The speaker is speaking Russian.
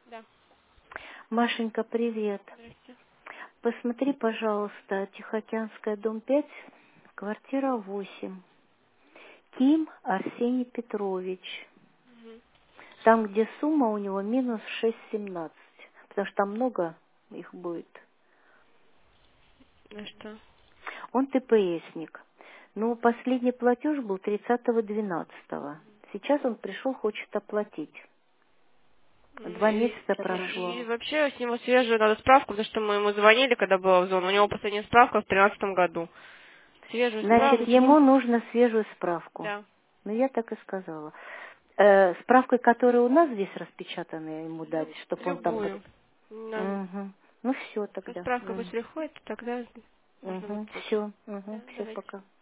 Да. Машенька, привет. Здрасте. Посмотри, пожалуйста, Тихоокеанская, дом 5, квартира 8. Ким Арсений Петрович. Мгм. Там, где сумма у него минус 6,17. Потому что там много их будет. На что? Он ТПСник. Но последний платеж был 30.12. Сейчас он пришел, хочет оплатить. 2 месяца прошло. И вообще с него свежую надо справку, потому что мы ему звонили, когда была в зону. У него последняя справка в 2013 году. Свежую Значит, справочку. ему нужно свежую справку. Да. Ну, я так и сказала. Справкой, которая у нас здесь распечатана, ему дать, чтобы он там... Любую. Надо. Угу. Ну, все Со тогда. справкой пусть приходит, тогда можно Угу. выплатить. Все. Угу. Да, Все, давайте. пока.